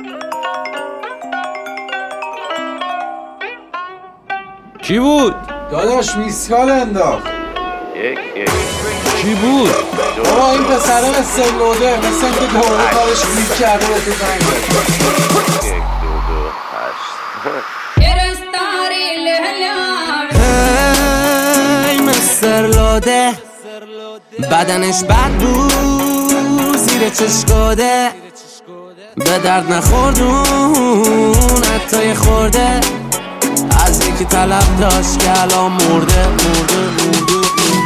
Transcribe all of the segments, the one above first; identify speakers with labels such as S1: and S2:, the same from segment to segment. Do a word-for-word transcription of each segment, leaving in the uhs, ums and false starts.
S1: کی بود؟
S2: داداش میسکال انداخت.
S3: یک یک
S1: کی بود؟
S2: بابا این پسره مثل لوده، مثل اینکه دوره کارش گیر کرده به تو زنگ زد.
S3: یک دو دو هشت.
S4: هی مستر لوده بدنش بد بود زیر چشکاده به درد نخوردون حتی یه خورده از یکی طلب داشت که الان مرده مرده مرده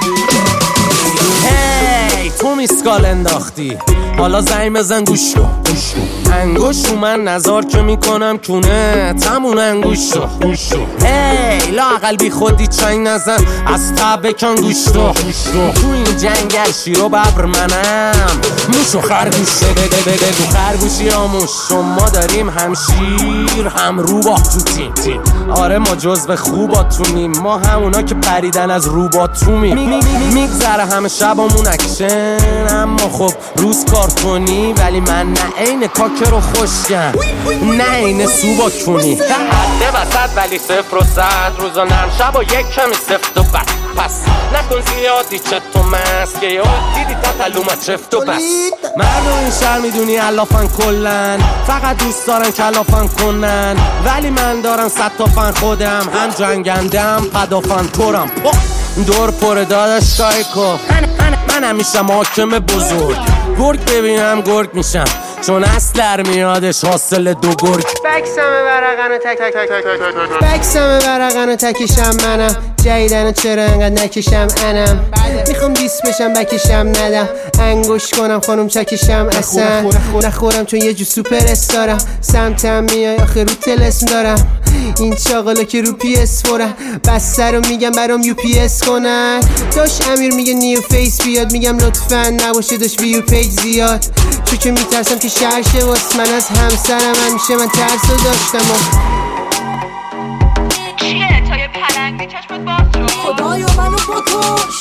S4: هی تو میسکال انداختی حالا زنگ بزن گوش کن انگوش رو من نظر که میکنم کونه تمون انگوش رو هی لااقل بی خودی چنگ نزن از تب بکن گوش رو تو این جنگل شیر و ببر منم موش و خرگوش بگو خرگوشی آموش شما داریم هم شیر هم روباه تو تیم آره ما جزو خوباتونیم ما همونا که پریدن از روباتومیم میگذره همه شبامون اکشن اما خب روز کار کنی ولی من نه این کاکر رو خوشگم نه این سوبا کنی حده وسط ولی صفر و صد روزا نرم شب و یک کمی سفت و بد پس نکن زیادی چه تو مست که یاد دیدی تطلومت چفت و بس مردم این شهر میدونی علافن کلن فقط دوست دارن کلافن کنن ولی من دارم صد تا فن خودم هم جنگنده هم پدافن پرم دور پر داداش کایکو من همیشه محاکم بزرگ گرگ ببینم گرگ میشم چون اصل میادش حاصل دو گرگ
S5: بکسمه برقنو تک تک تک تک تک بکسمه برقنو تکشم منم جایدنو چرا انقدر نکشم انم میخوام دیس بشم بکشم ندم انگوش کنم خانم چکشم اصلا نخورم چون یه جو سوپر استارم سمتم میای آخه رو تلسم دارم این چاقالا که رو پی اس فورم بس رو میگم برام یو پی اس کنن داش امیر میگه نیو فیس بیاد میگم لطفا نباشه داش ویو پیج زیاد چون که میترسم که شرشه واس من از همسرم همیشه من ترسو داشتم و
S6: چیه تا یه پلنگی چشمت باز شد
S4: خدایا منو بکش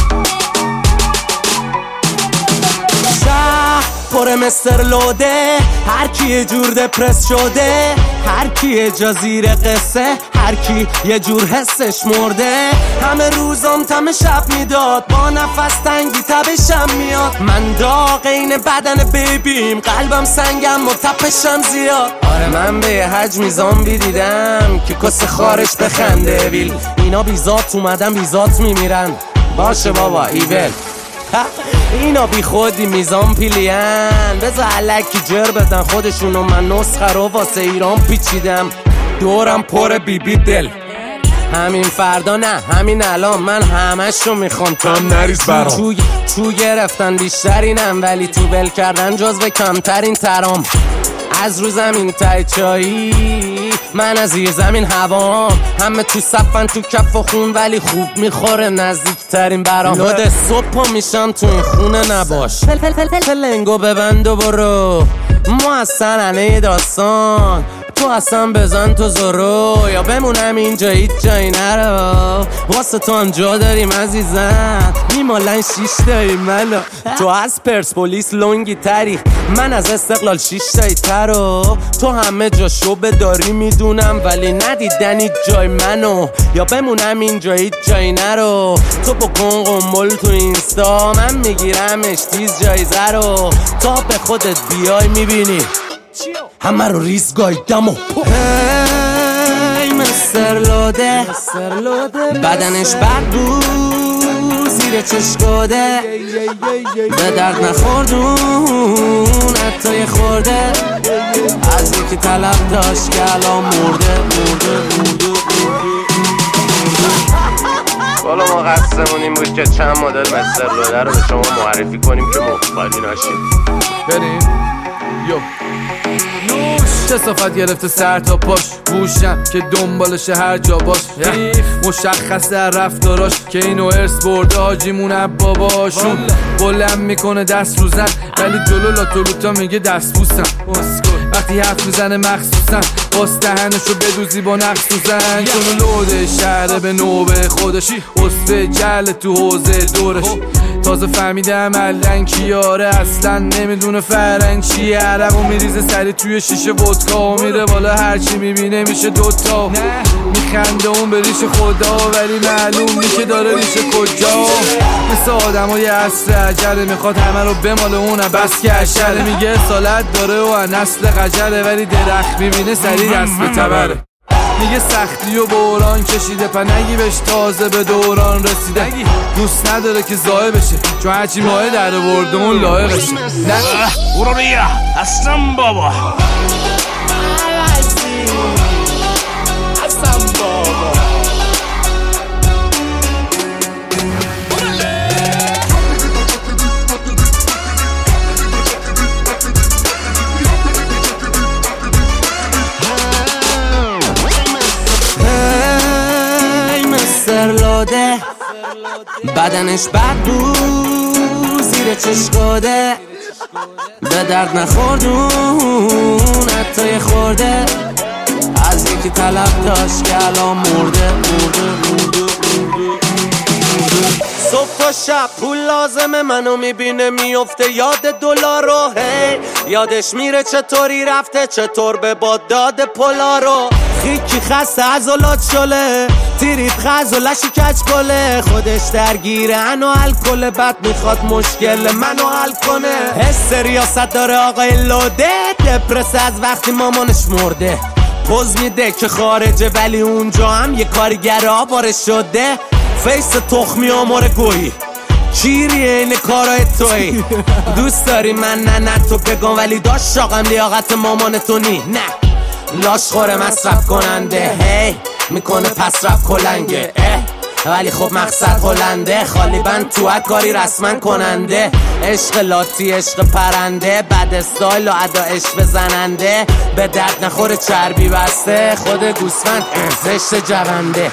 S4: شهر پر مستر لوده هر کی یه جور دپرس شده هر کی یه جا زیر قصه هر کی یه جور حسش مرده همه روزم تم شب میداد با نفس تنگی تبشم میاد من داغ این بدن بیبیم قلبم سنگم و تپشم زیاد آره من به یه حجمی زامبی دیدم که کس خارش بخنده ویل اینا بیزات اومدن بیزات میمیرن باشه بابا ایول اینا بی خودی میزان پیلین بذار علکی جر بدن خودشونو من نسخه رو واسه ایران پیچیدم دورم پر بی بی دل همین فردا نه همین الان من همشو میخوام تو هم نریز برام چو, چو گرفتن بیشترینم ولی تو بل کردن جزو کمترین ترام از رو زمین تای چایی من از زیر زمین هوام همه تو صفن تو کف و خون ولی خوب میخوره نزدیکترین برام لود صبح میشم تو این خونه نباش پل پل پل پل پلنگو ببند و برو ما از سننه داستان تو اصلا بزن تو زرو یا بمونم اینجا هیچ جایی نرو واسه تو هم جا داریم عزیزم میمالن شیش تایی منو تو از پرسپولیس لونگی تری من از استقلال شیش تایی ترو تو همه جا شبه داری میدونم ولی ندیدنی جای منو یا بمونم اینجا هیچ جایی نرو تو بکن قنبل تو اینستا من میگیرمش تیز جایزه رو تا به خودت بیای میبینی همه رو ریز گایدم و هی مستر لوده بدنش بد بود زیر چشکاده به درد نخوردون حتی یه خورده از یکی طلب داشت که الان مرده مرده مرده
S3: والا ما قصدمون این بود که چند مدل مستر لوده رو به شما معرفی کنیم که مختاری نشید
S7: بریم یو نوش کسافت گرفته سر تا پاش گوشم که دنبالشه هر جا باش مشخص در رفتاراش که اینو ارث برده حاجیمون باباشون بلند میکنه دست رو زن ولی جلو لاتولوتا میگه دست بوسم وقتی حرف میزنه مخصوصا باز دهنشو بدوزی با نقص تو زن چون لوده شهره به نوبه خودش اصفه جل تو حوزه دورش تازه فهمیدم علن کیاره اصلا نمیدونه فرنگ چیه. عرقو میریزه سری توی شیشه ودکا و میره بالا هرچی میبینه میشه دوتا. میخنده اون به ریش خدا ولی معلوم نی که داره ریش کجا. مثل آدم های عصر عجله میخواد همه رو بماله اونم بس که عشره. میگه اصالت داره و نسل قجله ولی درخت میبینه سری دست به تبره. میگه سختی و بوران کشیده پا نگی بهش تازه به دوران رسیده. دوست نداره که زایه بشه چون هرچی ماه در برده اون لایقشه. نه
S8: برو بیا هستم بابا هستم بابا.
S4: لاده بدنش بد بود زیر چشکاده به درد نخوردون حتی خورده از یکی طلب داشت که الان مرده مرده مرده صبح و شب پول لازمه منو میبینه میفته یاد دلار رو. هی یادش میره چطوری رفته چطور به باد داده پولا رو. خیکی خسته عضلات شله تیریت خز و لشی کچ گله. خودش درگیره انو الکل بد میخواد مشکل منو حل کنه. حس ریاست داره آقای لوده دپرس از وقتی مامانش مرده. پوز میده که خارجه ولی اونجا هم یه کارگر آبارش شده. فیس تخمی آمار گویی چیری این کارای توی. دوست داری من نه نه تو بگم ولی داشت شاقم لیاقت مامان تو نی. نه لاش خوره مصرف کننده هی میکنه پس رفت کلنگه اه ولی خب مقصد هلنده. خالی بند تو کاری رسمن کننده. عشق لاتی عشق پرنده بد استایل و ادا عشق بزننده. به درد نخوره چربی بسته خود گوسفند زشت جونده.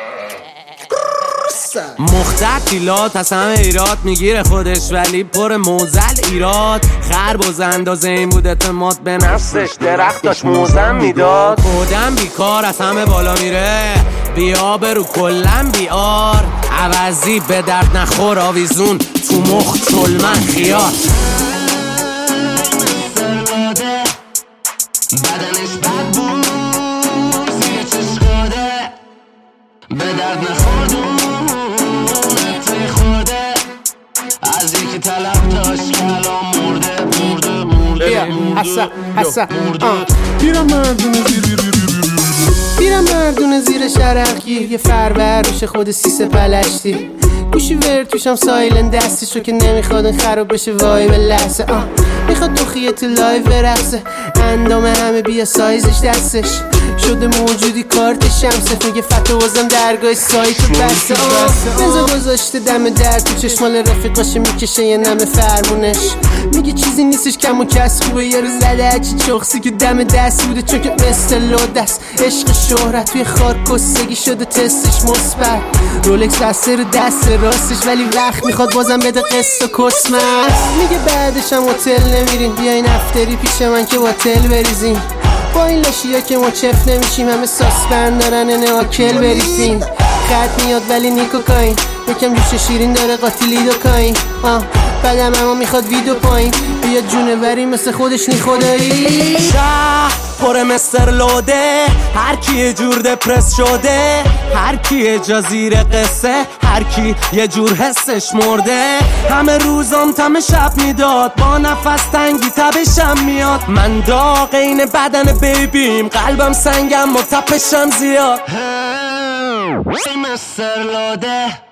S4: مختلفیلات از همه ایراد میگیره خودش ولی پر موزل ایراد. خرب و اندازه این بود اعتماد به نفسش درخت داشت موزم میداد. خودم بیکار از همه بالا میره بیا برو کلم بیار. عوضی به درد نخور آویزون تو مخ چلمن خیار. بدنش بد بود زیر چشکاده به درد نخوردون از یکی طلب داشت که الان مرده مرده مرده
S5: حسا حسا بیرم مردونه زیر بیرم مردونه زیر شرقگیر. یه فربر روش خود سیسه پلشتی گوشی ور توشم سایلن دستیشو که نمیخواد این خراب بشه وای به لحظه. آه میخواد تو خیه تو لایو برقصه اندام همه بیا سایزش دستش شده موجودی کارت شمسه. میگه فتو بازم درگاه سایت بسته. بنزا گذاشته دم در تو چشمال رفیقاشه میکشه یه نمه فرمونش. میگه چیزی نیستش کم و کس خوبه یه روز زده هرچی چخصی که دم دست بوده چون که مثل لودست. عشق شهرت توی خار کسگی شده تستش مثبت. رولکس بسته رو دست راستش ولی وقت میخواد بازم بده قسط و کسمت. میگه بعدش هم هتل نمیرین بیاین افتری پیش من که هتل بریزین. با این لاشیا که ما چف نمیشیم همه ساسپند دارن اینه آکل بریفین. خط میاد ولی نیکوکاین یکم جوش شیرین داره قاتیلی دو کاین. آه بعدم اما میخواد ویدو پایین بیاد جونوری مثل خودش نی خدایی.
S4: شهر پر مستر لوده هر کی یه جور دپرس شده. هر کی یه جا زیر قصه هر کی یه جور حسش مرده. همه روزام تم شب میداد با نفس تنگی تبشم میاد. من داغ این بدن بیبیم قلبم سنگم و تپشم زیاد.
S9: مستر لوده